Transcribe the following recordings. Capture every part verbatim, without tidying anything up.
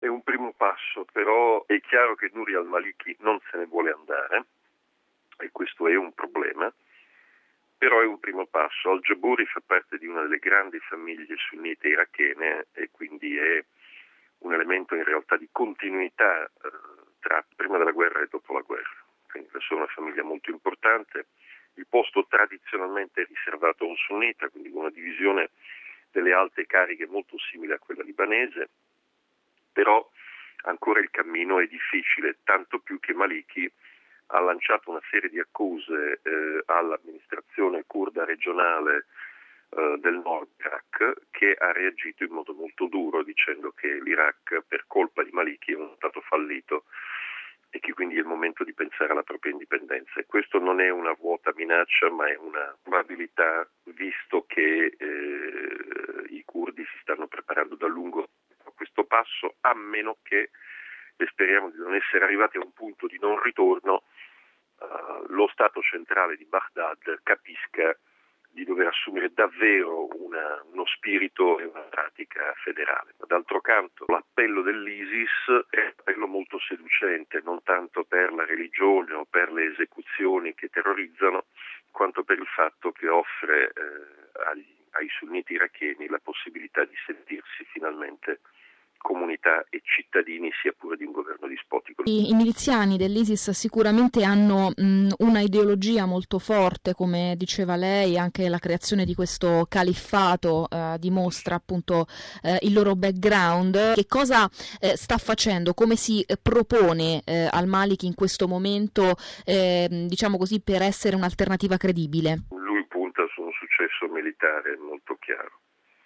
È un primo passo, però è chiaro che Nouri al-Maliki non se ne vuole andare e questo è un problema, però è un primo passo. Al-Jabouri fa parte di una delle grandi famiglie sunnite irachene e quindi è un elemento in realtà di continuità eh, tra prima della guerra e dopo la guerra. Quindi è una famiglia molto importante. Il posto tradizionalmente è riservato a un sunnita, quindi una divisione delle alte cariche molto simile a quella libanese, però ancora il cammino è difficile, tanto più che Maliki ha lanciato una serie di accuse eh, all'amministrazione curda regionale eh, del nord Iraq, che ha reagito in modo molto duro dicendo che l'Iraq per colpa di Maliki è uno stato fallito e che quindi è il momento di pensare alla propria indipendenza. E questo non è una vuota minaccia, ma è una probabilità, visto che eh, i curdi si stanno preparando da lungo a questo passo, a meno che, e speriamo di non essere arrivati a un punto di non ritorno, uh, lo Stato centrale di Baghdad capisca di dover assumere davvero una, uno spirito e una pratica federale. D'altro canto, l'appello dell'ISIS è un appello molto seducente, non tanto per la religione o per le esecuzioni che terrorizzano, quanto per il fatto che offre eh, agli, ai sunniti iracheni la possibilità di sentirsi finalmente comunità e cittadini, sia pure di un governo dispotico. I, i miliziani dell'ISIS sicuramente hanno mh, una ideologia molto forte, come diceva lei, anche la creazione di questo califfato eh, dimostra appunto eh, il loro background. Che cosa eh, sta facendo, come si eh, propone eh, al-Maliki in questo momento, eh, diciamo così, per essere un'alternativa credibile? Lui punta su un successo militare molto chiaro.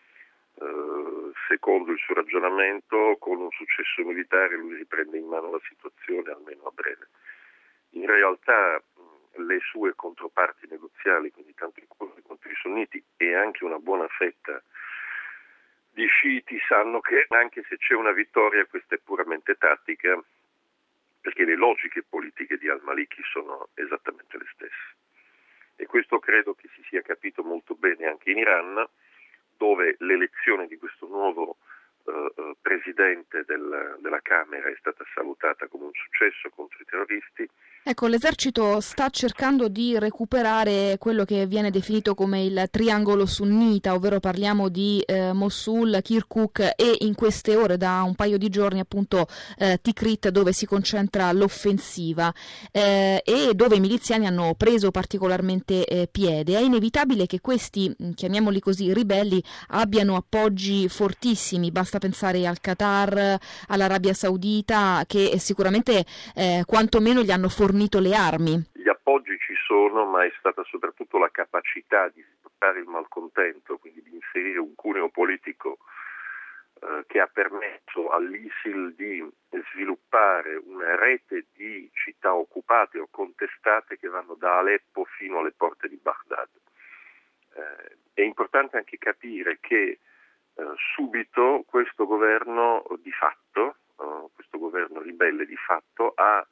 Uh, secondo il suo ragionamento, con un successo militare lui riprende in mano la situazione, almeno a breve. In realtà mh, le sue controparti negoziali, quindi tanto i curdi quanto i sunniti e anche una buona fetta di sciiti, sanno che anche se c'è una vittoria questa è puramente tattica, perché le logiche politiche di al-Maliki sono esattamente le stesse. E questo credo che si sia capito molto bene anche in Iran, dove l'elezione di questo nuovo uh, presidente del, della Camera è stata salutata come un successo contro i terroristi. Ecco, l'esercito sta cercando di recuperare quello che viene definito come il triangolo sunnita, ovvero parliamo di eh, Mosul, Kirkuk e in queste ore, da un paio di giorni, appunto eh, Tikrit, dove si concentra l'offensiva eh, e dove i miliziani hanno preso particolarmente eh, piede. È inevitabile che questi, chiamiamoli così, ribelli abbiano appoggi fortissimi, basta pensare al Qatar, all'Arabia Saudita, che sicuramente eh, quantomeno gli hanno fornito le armi. Gli appoggi ci sono, ma è stata soprattutto la capacità di sfruttare il malcontento, quindi di inserire un cuneo politico eh, che ha permesso all'ISIL di sviluppare una rete di città occupate o contestate che vanno da Aleppo fino alle porte di Baghdad. Eh, è importante anche capire che eh, subito questo governo di fatto, eh, questo governo ribelle di fatto ha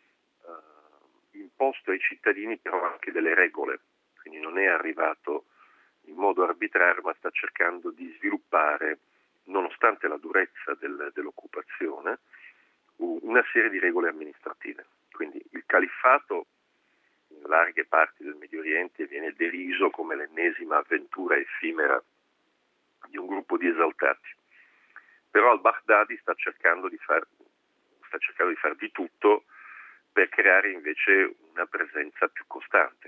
imposto ai cittadini però anche delle regole, quindi non è arrivato in modo arbitrario, ma sta cercando di sviluppare, nonostante la durezza del, dell'occupazione, una serie di regole amministrative. Quindi il califfato in larghe parti del Medio Oriente viene deriso come l'ennesima avventura effimera di un gruppo di esaltati, però al-Baghdadi sta cercando di far, sta cercando di far di tutto per creare invece una presenza più costante.